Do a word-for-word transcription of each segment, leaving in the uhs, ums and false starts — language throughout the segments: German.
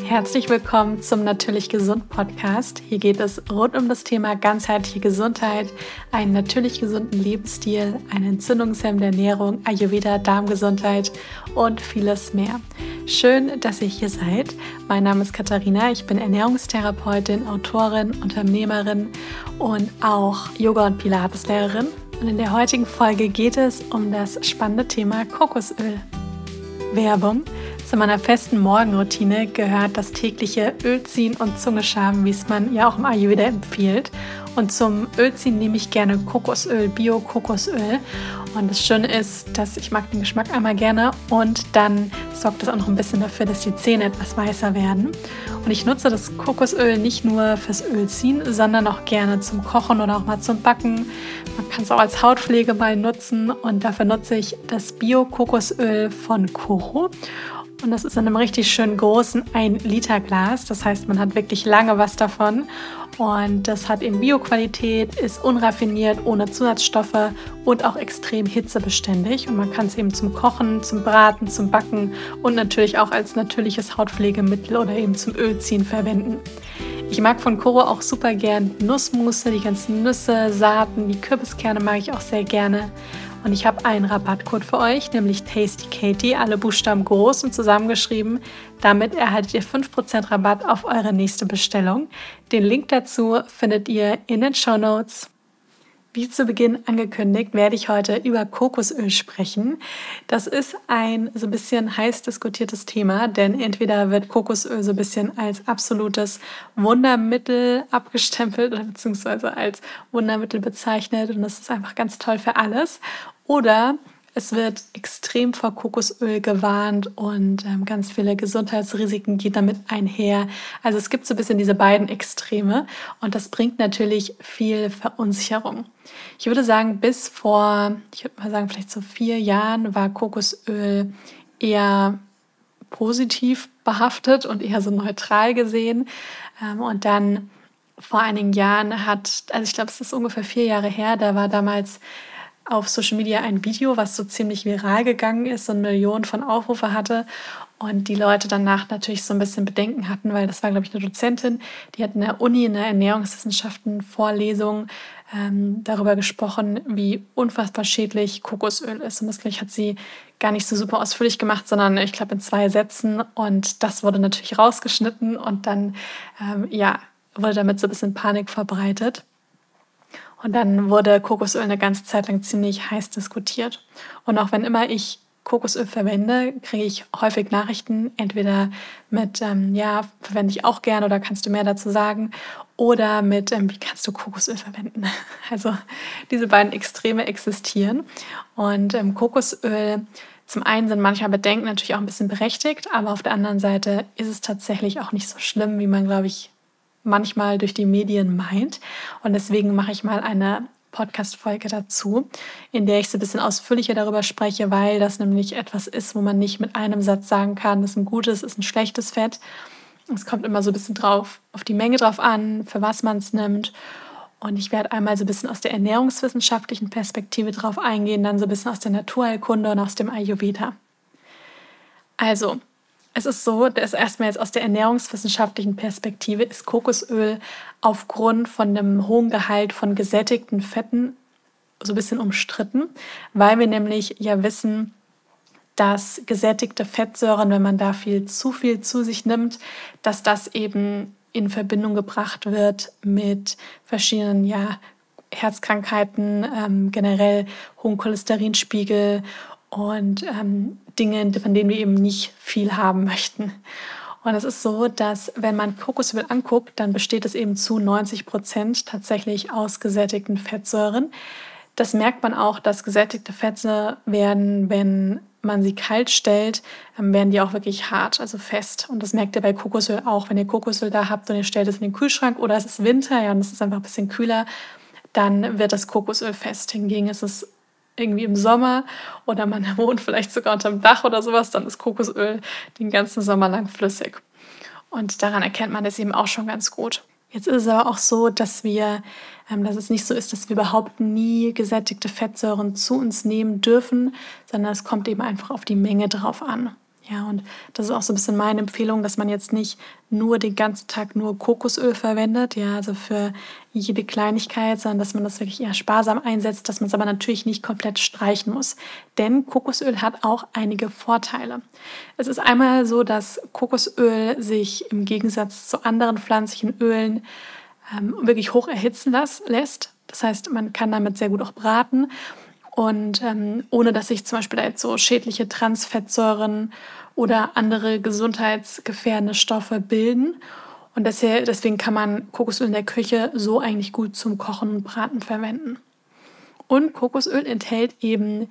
Herzlich willkommen zum Natürlich Gesund Podcast. Hier geht es rund um das Thema ganzheitliche Gesundheit, einen natürlich gesunden Lebensstil, eine entzündungshemmende Ernährung, Ayurveda, Darmgesundheit und vieles mehr. Schön, dass ihr hier seid. Mein Name ist Katharina, ich bin Ernährungstherapeutin, Autorin, Unternehmerin und auch Yoga- und Pilateslehrerin. Und in der heutigen Folge geht es um das spannende Thema Kokosöl. Werbung. Zu meiner festen Morgenroutine gehört das tägliche Ölziehen und Zungeschaben, wie es man ja auch im Ayurveda empfiehlt. Und zum Ölziehen nehme ich gerne Kokosöl, Bio-Kokosöl. Und das Schöne ist, dass ich mag den Geschmack einmal gerne und dann sorgt das auch noch ein bisschen dafür, dass die Zähne etwas weißer werden. Und ich nutze das Kokosöl nicht nur fürs Ölziehen, sondern auch gerne zum Kochen oder auch mal zum Backen. Man kann es auch als Hautpflege mal nutzen und dafür nutze ich das Bio-Kokosöl von Koro. Und das ist in einem richtig schön großen ein Liter Glas. Das heißt, man hat wirklich lange was davon. Und das hat eben Bio-Qualität, ist unraffiniert, ohne Zusatzstoffe und auch extrem hitzebeständig. Und man kann es eben zum Kochen, zum Braten, zum Backen und natürlich auch als natürliches Hautpflegemittel oder eben zum Ölziehen verwenden. Ich mag von Koro auch super gern Nussmusse, die ganzen Nüsse, Saaten, die Kürbiskerne mag ich auch sehr gerne. Und ich habe einen Rabattcode für euch, nämlich TastyKatie, alle Buchstaben groß und zusammengeschrieben. Damit erhaltet ihr fünf Prozent Rabatt auf eure nächste Bestellung. Den Link dazu findet ihr in den Shownotes. Wie zu Beginn angekündigt, werde ich heute über Kokosöl sprechen. Das ist ein so ein bisschen heiß diskutiertes Thema, denn entweder wird Kokosöl so ein bisschen als absolutes Wundermittel abgestempelt oder beziehungsweise als Wundermittel bezeichnet und das ist einfach ganz toll für alles. Oder es wird extrem vor Kokosöl gewarnt und ähm, ganz viele Gesundheitsrisiken gehen damit einher. Also es gibt so ein bisschen diese beiden Extreme und das bringt natürlich viel Verunsicherung. Ich würde sagen, bis vor, ich würde mal sagen, vielleicht so vier Jahren war Kokosöl eher positiv behaftet und eher so neutral gesehen. Ähm, und dann vor einigen Jahren hat, also ich glaube, es ist ungefähr vier Jahre her, da war damals auf Social Media ein Video, was so ziemlich viral gegangen ist und Millionen von Aufrufe hatte und die Leute danach natürlich so ein bisschen Bedenken hatten, weil das war, glaube ich, eine Dozentin, die hat in der Uni in der Ernährungswissenschaften Vorlesung ähm, darüber gesprochen, wie unfassbar schädlich Kokosöl ist und das, glaube ich, hat sie gar nicht so super ausführlich gemacht, sondern ich glaube in zwei Sätzen und das wurde natürlich rausgeschnitten und dann, ähm, ja, wurde damit so ein bisschen Panik verbreitet. Und dann wurde Kokosöl eine ganze Zeit lang ziemlich heiß diskutiert. Und auch wenn immer ich Kokosöl verwende, kriege ich häufig Nachrichten, entweder mit, ähm, ja, verwende ich auch gerne oder kannst du mehr dazu sagen, oder mit, ähm, wie kannst du Kokosöl verwenden? Also diese beiden Extreme existieren. Und ähm, Kokosöl, zum einen sind manchmal Bedenken natürlich auch ein bisschen berechtigt, aber auf der anderen Seite ist es tatsächlich auch nicht so schlimm, wie man, glaube ich, manchmal durch die Medien meint. Und deswegen mache ich mal eine Podcast-Folge dazu, in der ich so ein bisschen ausführlicher darüber spreche, weil das nämlich etwas ist, wo man nicht mit einem Satz sagen kann, das ist ein gutes, ist ein schlechtes Fett. Es kommt immer so ein bisschen drauf, auf die Menge drauf an, für was man es nimmt. Und ich werde einmal so ein bisschen aus der ernährungswissenschaftlichen Perspektive drauf eingehen, dann so ein bisschen aus der Naturheilkunde und aus dem Ayurveda. Also, es ist so, dass erstmal jetzt aus der ernährungswissenschaftlichen Perspektive ist Kokosöl aufgrund von einem hohen Gehalt von gesättigten Fetten so ein bisschen umstritten, weil wir nämlich ja wissen, dass gesättigte Fettsäuren, wenn man da viel zu viel zu sich nimmt, dass das eben in Verbindung gebracht wird mit verschiedenen ja, Herzkrankheiten, ähm, generell hohen Cholesterinspiegel und ähm, Dinge, von denen wir eben nicht viel haben möchten. Und es ist so, dass wenn man Kokosöl anguckt, dann besteht es eben zu neunzig Prozent tatsächlich aus gesättigten Fettsäuren. Das merkt man auch, dass gesättigte Fette werden, wenn man sie kalt stellt, dann werden die auch wirklich hart, also fest. Und das merkt ihr bei Kokosöl auch. Wenn ihr Kokosöl da habt und ihr stellt es in den Kühlschrank oder es ist Winter, ja, und es ist einfach ein bisschen kühler, dann wird das Kokosöl fest. Hingegen ist es irgendwie im Sommer oder man wohnt vielleicht sogar unterm Dach oder sowas, dann ist Kokosöl den ganzen Sommer lang flüssig. Und daran erkennt man das eben auch schon ganz gut. Jetzt ist es aber auch so, dass wir, ähm, dass es nicht so ist, dass wir überhaupt nie gesättigte Fettsäuren zu uns nehmen dürfen, sondern es kommt eben einfach auf die Menge drauf an. Ja, und das ist auch so ein bisschen meine Empfehlung, dass man jetzt nicht nur den ganzen Tag nur Kokosöl verwendet, ja, also für jede Kleinigkeit, sondern dass man das wirklich eher sparsam einsetzt, dass man es aber natürlich nicht komplett streichen muss. Denn Kokosöl hat auch einige Vorteile. Es ist einmal so, dass Kokosöl sich im Gegensatz zu anderen pflanzlichen Ölen ähm, wirklich hoch erhitzen las- lässt. Das heißt, man kann damit sehr gut auch braten. Und ähm, ohne dass sich zum Beispiel da jetzt so schädliche Transfettsäuren oder andere gesundheitsgefährdende Stoffe bilden. Und deshe- deswegen kann man Kokosöl in der Küche so eigentlich gut zum Kochen und Braten verwenden. Und Kokosöl enthält eben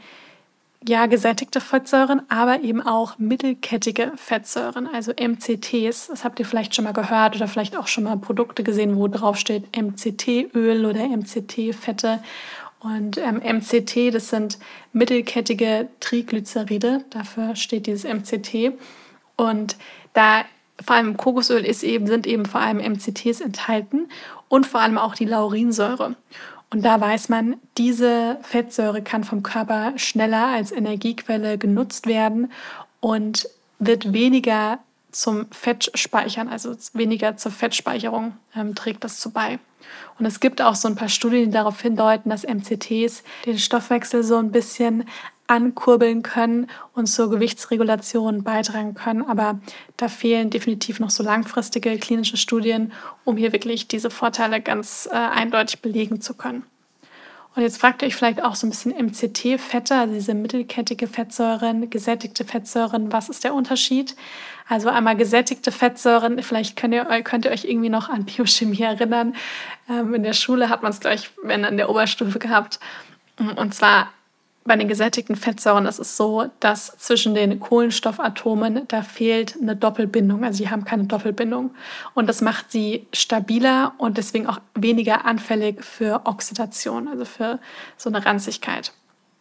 ja gesättigte Fettsäuren, aber eben auch mittelkettige Fettsäuren, also M C Ts. Das habt ihr vielleicht schon mal gehört oder vielleicht auch schon mal Produkte gesehen, wo drauf steht M C T-Öl oder M C T-Fette. Und ähm, M C T, das sind mittelkettige Triglyceride, dafür steht dieses M C T. Und da vor allem im Kokosöl ist eben, sind eben vor allem M C Ts enthalten und vor allem auch die Laurinsäure. Und da weiß man, diese Fettsäure kann vom Körper schneller als Energiequelle genutzt werden und wird weniger zum Fettspeichern, also weniger zur Fettspeicherung ähm, trägt das zu bei. Und es gibt auch so ein paar Studien, die darauf hindeuten, dass M C Ts den Stoffwechsel so ein bisschen ankurbeln können und zur Gewichtsregulation beitragen können. Aber da fehlen definitiv noch so langfristige klinische Studien, um hier wirklich diese Vorteile ganz äh, eindeutig belegen zu können. Und jetzt fragt ihr euch vielleicht auch so ein bisschen M C T-Fette, also diese mittelkettige Fettsäuren, gesättigte Fettsäuren, was ist der Unterschied? Also einmal gesättigte Fettsäuren, vielleicht könnt ihr, könnt ihr euch irgendwie noch an Biochemie erinnern. Ähm, in der Schule hat man es gleich, wenn in der Oberstufe gehabt. Und zwar bei den gesättigten Fettsäuren ist es so, dass zwischen den Kohlenstoffatomen, da fehlt eine Doppelbindung, also die haben keine Doppelbindung. Und das macht sie stabiler und deswegen auch weniger anfällig für Oxidation, also für so eine Ranzigkeit.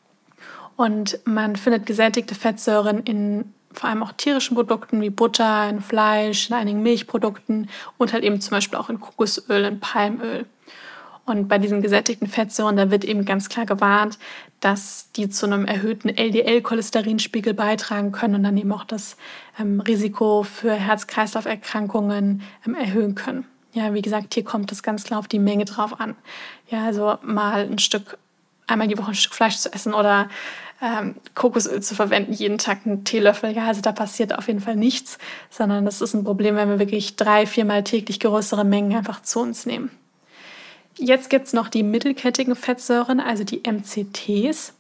Und man findet gesättigte Fettsäuren in vor allem auch tierischen Produkten wie Butter, in Fleisch, in einigen Milchprodukten und halt eben zum Beispiel auch in Kokosöl, in Palmöl. Und bei diesen gesättigten Fettsäuren, da wird eben ganz klar gewarnt, dass die zu einem erhöhten L D L-Cholesterinspiegel beitragen können und dann eben auch das ähm, Risiko für Herz-Kreislauf-Erkrankungen ähm, erhöhen können. Ja, wie gesagt, hier kommt es ganz klar auf die Menge drauf an. Ja, also mal ein Stück, einmal die Woche ein Stück Fleisch zu essen oder ähm, Kokosöl zu verwenden, jeden Tag einen Teelöffel. Ja, also da passiert auf jeden Fall nichts, sondern das ist ein Problem, wenn wir wirklich drei, viermal täglich größere Mengen einfach zu uns nehmen. Jetzt gibt es noch die mittelkettigen Fettsäuren, also die M C Ts.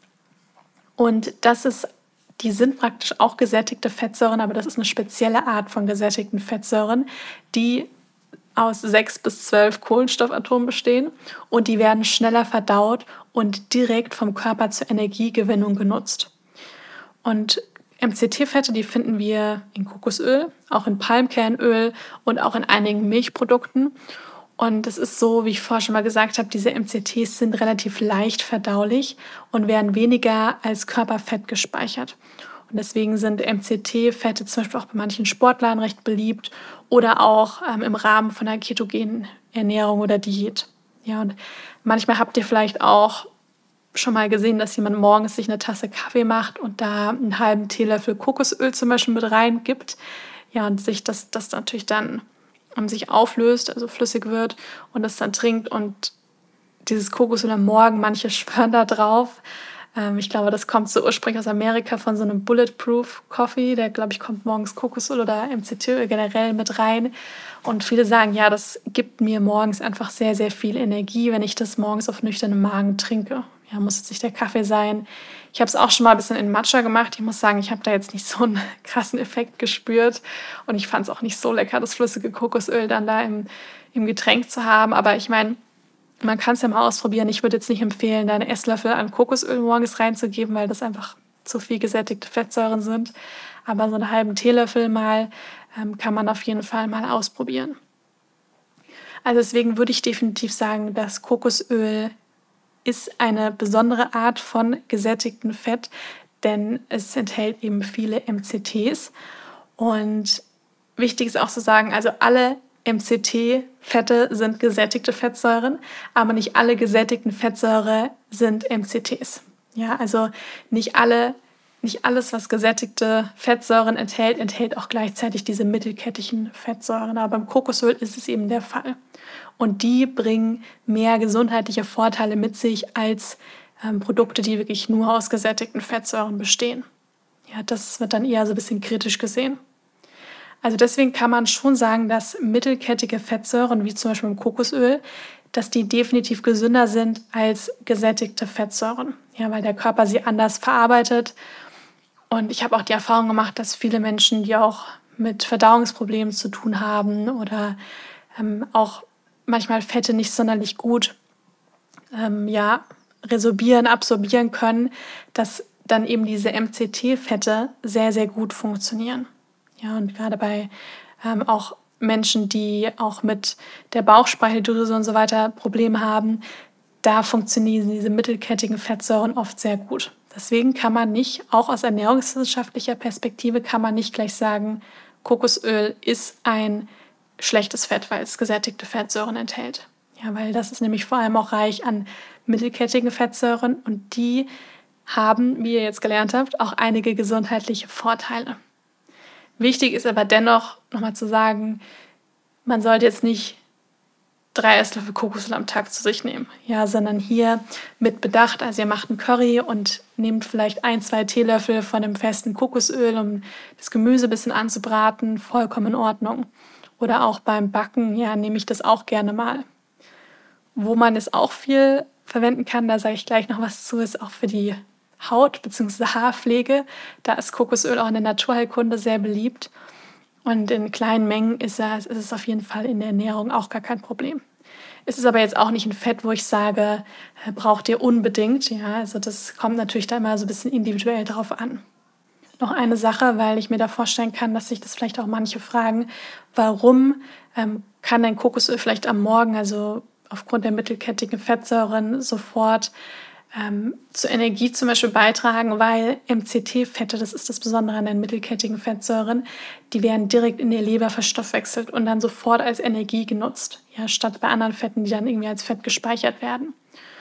Und das ist, die sind praktisch auch gesättigte Fettsäuren, aber das ist eine spezielle Art von gesättigten Fettsäuren, die aus sechs bis zwölf Kohlenstoffatomen bestehen und die werden schneller verdaut und direkt vom Körper zur Energiegewinnung genutzt. Und M C T-Fette, die finden wir in Kokosöl, auch in Palmkernöl und auch in einigen Milchprodukten. Und es ist so, wie ich vorher schon mal gesagt habe, diese M C Ts sind relativ leicht verdaulich und werden weniger als Körperfett gespeichert. Und deswegen sind M C T-Fette zum Beispiel auch bei manchen Sportlern recht beliebt oder auch ähm, im Rahmen von einer ketogenen Ernährung oder Diät. Ja, und manchmal habt ihr vielleicht auch schon mal gesehen, dass jemand morgens sich eine Tasse Kaffee macht und da einen halben Teelöffel Kokosöl zum Beispiel mit rein gibt. Ja, und sich das, das natürlich dann um, sich auflöst, also flüssig wird und das dann trinkt. Und dieses Kokosöl am Morgen, manche schwören da drauf. Ähm, ich glaube, das kommt so ursprünglich aus Amerika von so einem Bulletproof Coffee. Der, glaube ich, kommt morgens Kokosöl oder M C T-Öl generell mit rein. Und viele sagen, ja, das gibt mir morgens einfach sehr, sehr viel Energie, wenn ich das morgens auf nüchternem Magen trinke. Ja, muss jetzt nicht der Kaffee sein. Ich habe es auch schon mal ein bisschen in Matcha gemacht. Ich muss sagen, ich habe da jetzt nicht so einen krassen Effekt gespürt. Und ich fand es auch nicht so lecker, das flüssige Kokosöl dann da im, im Getränk zu haben. Aber ich meine, man kann es ja mal ausprobieren. Ich würde jetzt nicht empfehlen, da einen Esslöffel an Kokosöl morgens reinzugeben, weil das einfach zu viel gesättigte Fettsäuren sind. Aber so einen halben Teelöffel mal ähm, kann man auf jeden Fall mal ausprobieren. Also deswegen würde ich definitiv sagen, dass Kokosöl ist eine besondere Art von gesättigtem Fett, denn es enthält eben viele M C Ts. Und wichtig ist auch zu sagen, also alle M C T-Fette sind gesättigte Fettsäuren, aber nicht alle gesättigten Fettsäuren sind M C Ts. Ja, also nicht alle nicht alles, was gesättigte Fettsäuren enthält, enthält auch gleichzeitig diese mittelkettigen Fettsäuren. Aber beim Kokosöl ist es eben der Fall. Und die bringen mehr gesundheitliche Vorteile mit sich als ähm, Produkte, die wirklich nur aus gesättigten Fettsäuren bestehen. Ja, das wird dann eher so ein bisschen kritisch gesehen. Also deswegen kann man schon sagen, dass mittelkettige Fettsäuren, wie zum Beispiel im Kokosöl, dass die definitiv gesünder sind als gesättigte Fettsäuren. Ja, weil der Körper sie anders verarbeitet. Und ich habe auch die Erfahrung gemacht, dass viele Menschen, die auch mit Verdauungsproblemen zu tun haben oder ähm, auch manchmal Fette nicht sonderlich gut ähm, ja, resorbieren, absorbieren können, dass dann eben diese M C T-Fette sehr, sehr gut funktionieren. Ja, und gerade bei ähm, auch Menschen, die auch mit der Bauchspeicheldrüse und so weiter Probleme haben, da funktionieren diese mittelkettigen Fettsäuren oft sehr gut. Deswegen kann man nicht, auch aus ernährungswissenschaftlicher Perspektive, kann man nicht gleich sagen, Kokosöl ist ein schlechtes Fett, weil es gesättigte Fettsäuren enthält. Ja, weil das ist nämlich vor allem auch reich an mittelkettigen Fettsäuren und die haben, wie ihr jetzt gelernt habt, auch einige gesundheitliche Vorteile. Wichtig ist aber dennoch nochmal zu sagen, man sollte jetzt nicht drei Esslöffel Kokosöl am Tag zu sich nehmen, ja, sondern hier mit Bedacht. Also ihr macht einen Curry und nehmt vielleicht ein, zwei Teelöffel von dem festen Kokosöl, um das Gemüse ein bisschen anzubraten, vollkommen in Ordnung. Oder auch beim Backen, ja, nehme ich das auch gerne mal. Wo man es auch viel verwenden kann, da sage ich gleich noch was zu, ist auch für die Haut- bzw. Haarpflege. Da ist Kokosöl auch in der Naturheilkunde sehr beliebt. Und in kleinen Mengen ist es, ist es auf jeden Fall in der Ernährung auch gar kein Problem. Es ist aber jetzt auch nicht ein Fett, wo ich sage, braucht ihr unbedingt. Ja, also das kommt natürlich da immer so ein bisschen individuell drauf an. Noch eine Sache, weil ich mir da vorstellen kann, dass sich das vielleicht auch manche fragen, warum ähm, kann ein Kokosöl vielleicht am Morgen, also aufgrund der mittelkettigen Fettsäuren, sofort ähm, zur Energie zum Beispiel beitragen, weil M C T-Fette, das ist das Besondere an den mittelkettigen Fettsäuren, die werden direkt in der Leber verstoffwechselt und dann sofort als Energie genutzt, ja, statt bei anderen Fetten, die dann irgendwie als Fett gespeichert werden.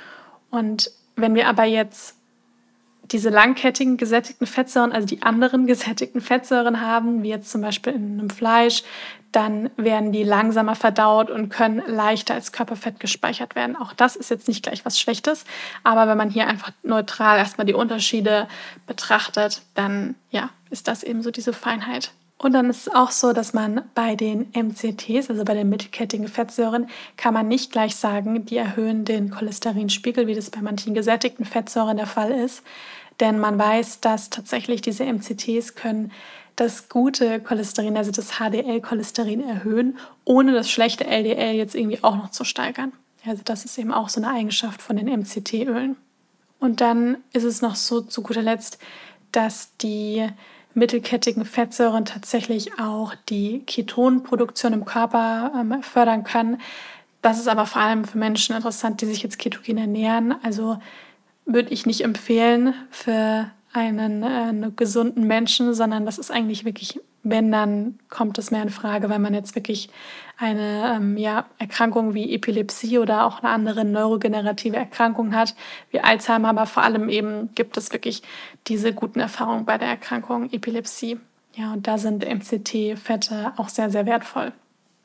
Und wenn wir aber jetzt diese langkettigen gesättigten Fettsäuren, also die anderen gesättigten Fettsäuren haben, wie jetzt zum Beispiel in einem Fleisch, dann werden die langsamer verdaut und können leichter als Körperfett gespeichert werden. Auch das ist jetzt nicht gleich was Schlechtes, aber wenn man hier einfach neutral erstmal die Unterschiede betrachtet, dann ja, ist das eben so diese Feinheit. Und dann ist es auch so, dass man bei den M C Ts, also bei den mittelkettigen Fettsäuren, kann man nicht gleich sagen, die erhöhen den Cholesterinspiegel, wie das bei manchen gesättigten Fettsäuren der Fall ist. Denn man weiß, dass tatsächlich diese M C Ts können das gute Cholesterin, also das H D L-Cholesterin erhöhen, ohne das schlechte L D L jetzt irgendwie auch noch zu steigern. Also das ist eben auch so eine Eigenschaft von den M C T-Ölen. Und dann ist es noch so zu guter Letzt, dass die mittelkettigen Fettsäuren tatsächlich auch die Ketonproduktion im Körper ähm, fördern können. Das ist aber vor allem für Menschen interessant, die sich jetzt ketogen ernähren. Also würde ich nicht empfehlen für einen, äh, einen gesunden Menschen, sondern das ist eigentlich wirklich, wenn, dann kommt es mehr in Frage, wenn man jetzt wirklich eine ähm, ja, Erkrankung wie Epilepsie oder auch eine andere neurogenerative Erkrankung hat, wie Alzheimer, aber vor allem eben gibt es wirklich diese guten Erfahrungen bei der Erkrankung Epilepsie. Ja, und da sind M C T-Fette auch sehr, sehr wertvoll.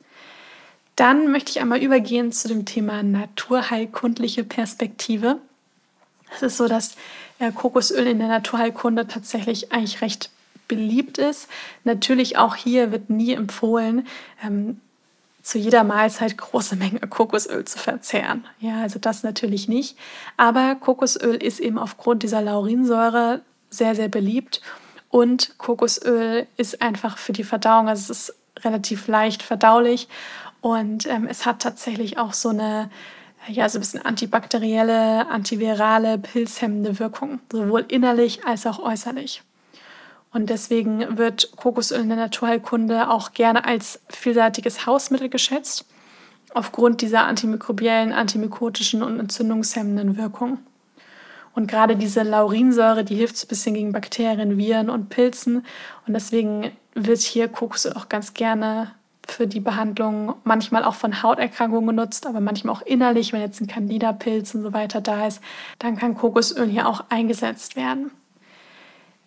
Dann möchte ich einmal übergehen zu dem Thema naturheilkundliche Perspektive. Es ist so, dass äh, Kokosöl in der Naturheilkunde tatsächlich eigentlich recht beliebt ist. Natürlich auch hier wird nie empfohlen, ähm, zu jeder Mahlzeit große Mengen Kokosöl zu verzehren. Ja, also das natürlich nicht. Aber Kokosöl ist eben aufgrund dieser Laurinsäure sehr, sehr beliebt. Und Kokosöl ist einfach für die Verdauung, also es ist relativ leicht verdaulich. Und ähm, es hat tatsächlich auch so eine ja, so ein bisschen antibakterielle, antivirale, pilzhemmende Wirkung, sowohl innerlich als auch äußerlich. Und deswegen wird Kokosöl in der Naturheilkunde auch gerne als vielseitiges Hausmittel geschätzt, aufgrund dieser antimikrobiellen, antimykotischen und entzündungshemmenden Wirkung. Und gerade diese Laurinsäure, die hilft so ein bisschen gegen Bakterien, Viren und Pilzen. Und deswegen wird hier Kokosöl auch ganz gerne für die Behandlung manchmal auch von Hauterkrankungen genutzt, aber manchmal auch innerlich, wenn jetzt ein Candida-Pilz und so weiter da ist, dann kann Kokosöl hier auch eingesetzt werden.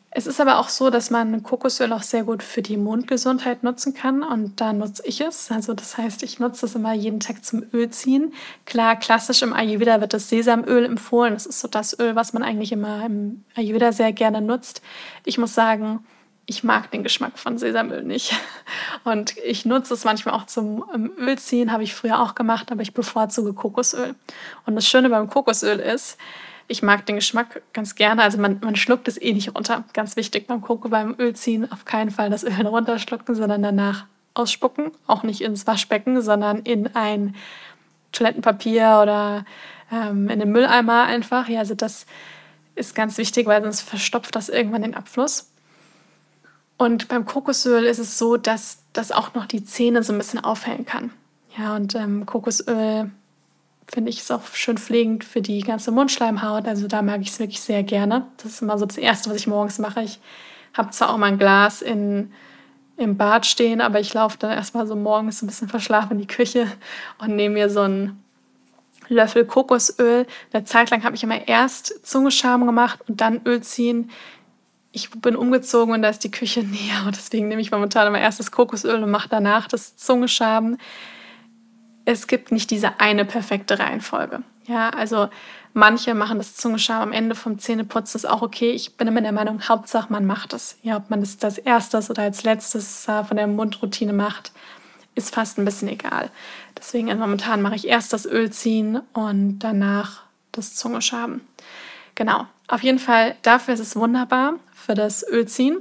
Es ist aber auch so, dass man Kokosöl auch sehr gut für die Mundgesundheit nutzen kann und da nutze ich es. Also das heißt, ich nutze es immer jeden Tag zum Ölziehen. Klar, klassisch im Ayurveda wird das Sesamöl empfohlen. Das ist so das Öl, was man eigentlich immer im Ayurveda sehr gerne nutzt. Ich muss sagen, ich mag den Geschmack von Sesamöl nicht. Und ich nutze es manchmal auch zum ähm, Ölziehen, habe ich früher auch gemacht, aber ich bevorzuge Kokosöl. Und das Schöne beim Kokosöl ist, ich mag den Geschmack ganz gerne. Also man, man schluckt es eh nicht runter. Ganz wichtig beim Koko, beim Ölziehen auf keinen Fall das Öl runterschlucken, sondern danach ausspucken. Auch nicht ins Waschbecken, sondern in ein Toilettenpapier oder ähm, in den Mülleimer einfach. Ja, also das ist ganz wichtig, weil sonst verstopft das irgendwann den Abfluss. Und beim Kokosöl ist es so, dass das auch noch die Zähne so ein bisschen aufhellen kann. Ja, und ähm, Kokosöl finde ich es auch schön pflegend für die ganze Mundschleimhaut. Also da mag ich es wirklich sehr gerne. Das ist immer so das Erste, was ich morgens mache. Ich habe zwar auch mal ein Glas in, im Bad stehen, aber ich laufe dann erstmal so morgens ein bisschen verschlafen in die Küche und nehme mir so einen Löffel Kokosöl. Eine Zeit lang habe ich immer erst Zungenschaben gemacht und dann Öl ziehen. Ich bin umgezogen und da ist die Küche näher und deswegen nehme ich momentan immer erst das Kokosöl und mache danach das Zungenschaben. Es gibt nicht diese eine perfekte Reihenfolge. Ja, also manche machen das Zungenschaben am Ende vom Zähneputzen, ist auch okay. Ich bin immer der Meinung, Hauptsache man macht es. Ja, ob man das als erstes oder als letztes äh, von der Mundroutine macht, ist fast ein bisschen egal. Deswegen also momentan mache ich erst das Öl ziehen und danach das Zungenschaben. Genau, auf jeden Fall, dafür ist es wunderbar, für das Ölziehen.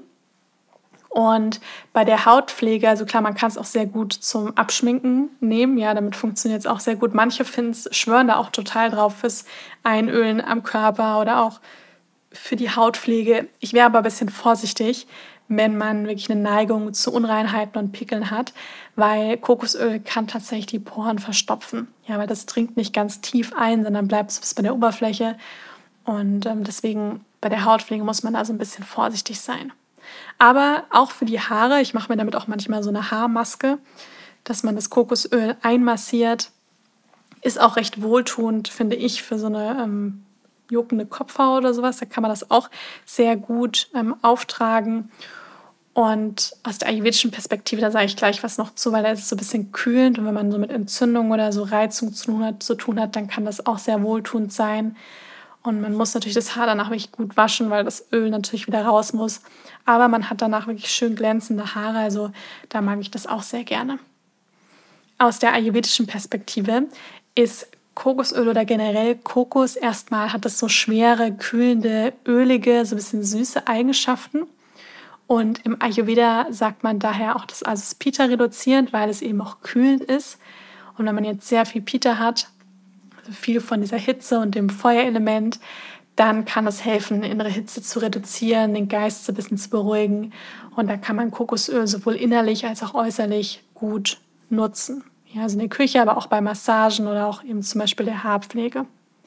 Und bei der Hautpflege, also klar, man kann es auch sehr gut zum Abschminken nehmen. Ja, damit funktioniert es auch sehr gut. Manche finden's, schwören da auch total drauf fürs Einölen am Körper oder auch für die Hautpflege. Ich wäre aber ein bisschen vorsichtig, wenn man wirklich eine Neigung zu Unreinheiten und Pickeln hat, weil Kokosöl kann tatsächlich die Poren verstopfen. Ja, weil das dringt nicht ganz tief ein, sondern bleibt so bis bei der Oberfläche. Und ähm, deswegen bei der Hautpflege muss man da so ein bisschen vorsichtig sein. Aber auch für die Haare, ich mache mir damit auch manchmal so eine Haarmaske, dass man das Kokosöl einmassiert, ist auch recht wohltuend, finde ich, für so eine ähm, juckende Kopfhaut oder sowas. Da kann man das auch sehr gut ähm, auftragen. Und aus der ayurvedischen Perspektive, da sage ich gleich was noch zu, weil da ist es so ein bisschen kühlend. Und wenn man so mit Entzündung oder so Reizung zu tun hat, zu tun hat, dann kann das auch sehr wohltuend sein. Und man muss natürlich das Haar danach wirklich gut waschen, weil das Öl natürlich wieder raus muss. Aber man hat danach wirklich schön glänzende Haare, also da mag ich das auch sehr gerne. Aus der ayurvedischen Perspektive ist Kokosöl oder generell Kokos erstmal, hat es so schwere, kühlende, ölige, so ein bisschen süße Eigenschaften. Und im Ayurveda sagt man daher auch, das also ist Pitta reduzierend, weil es eben auch kühlend ist. Und wenn man jetzt sehr viel Pitta hat, viel von dieser Hitze und dem Feuerelement, dann kann es helfen, innere Hitze zu reduzieren, den Geist so ein bisschen zu beruhigen. Und da kann man Kokosöl sowohl innerlich als auch äußerlich gut nutzen. Ja, also in der Küche, aber auch bei Massagen oder auch eben zum Beispiel der Haarpflege.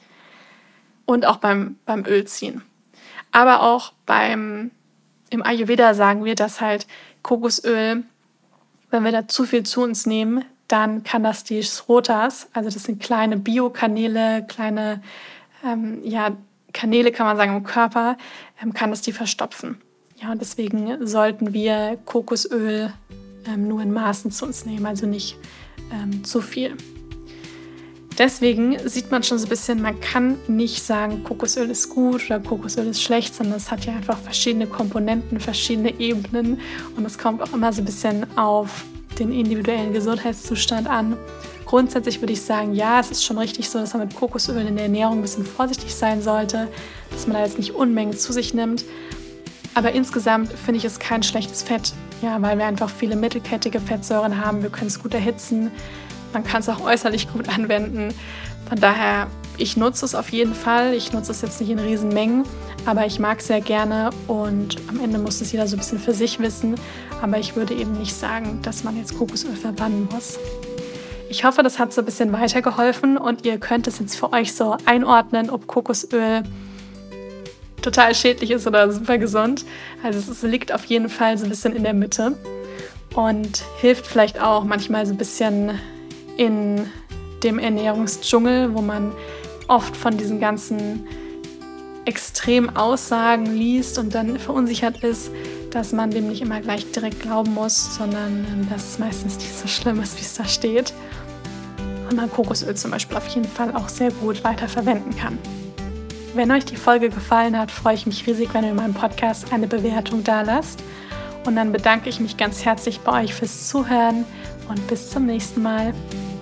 Und auch beim, beim Ölziehen. Aber auch beim, im Ayurveda sagen wir, dass halt Kokosöl, wenn wir da zu viel zu uns nehmen, dann kann das die Srotas, also das sind kleine Biokanäle, kleine ähm, ja, Kanäle, kann man sagen, im Körper, ähm, kann das die verstopfen. Ja, und deswegen sollten wir Kokosöl ähm, nur in Maßen zu uns nehmen, also nicht ähm, zu viel. Deswegen sieht man schon so ein bisschen, man kann nicht sagen, Kokosöl ist gut oder Kokosöl ist schlecht, sondern es hat ja einfach verschiedene Komponenten, verschiedene Ebenen und es kommt auch immer so ein bisschen auf den individuellen Gesundheitszustand an. Grundsätzlich würde ich sagen, ja, es ist schon richtig so, dass man mit Kokosöl in der Ernährung ein bisschen vorsichtig sein sollte, dass man da jetzt nicht Unmengen zu sich nimmt. Aber insgesamt finde ich es kein schlechtes Fett, ja, weil wir einfach viele mittelkettige Fettsäuren haben. Wir können es gut erhitzen. Man kann es auch äußerlich gut anwenden. Von daher, ich nutze es auf jeden Fall. Ich nutze es jetzt nicht in Riesenmengen, aber ich mag es sehr gerne und am Ende muss es jeder so ein bisschen für sich wissen. Aber ich würde eben nicht sagen, dass man jetzt Kokosöl verbannen muss. Ich hoffe, das hat so ein bisschen weitergeholfen und ihr könnt es jetzt für euch so einordnen, ob Kokosöl total schädlich ist oder super gesund. Also es liegt auf jeden Fall so ein bisschen in der Mitte und hilft vielleicht auch manchmal so ein bisschen in dem Ernährungsdschungel, wo man oft von diesen ganzen extrem Aussagen liest und dann verunsichert ist, dass man dem nicht immer gleich direkt glauben muss, sondern ähm, dass es meistens nicht so schlimm ist, wie es da steht. Und man Kokosöl zum Beispiel auf jeden Fall auch sehr gut weiterverwenden kann. Wenn euch die Folge gefallen hat, freue ich mich riesig, wenn ihr in meinem Podcast eine Bewertung dalasst. Und dann bedanke ich mich ganz herzlich bei euch fürs Zuhören und bis zum nächsten Mal.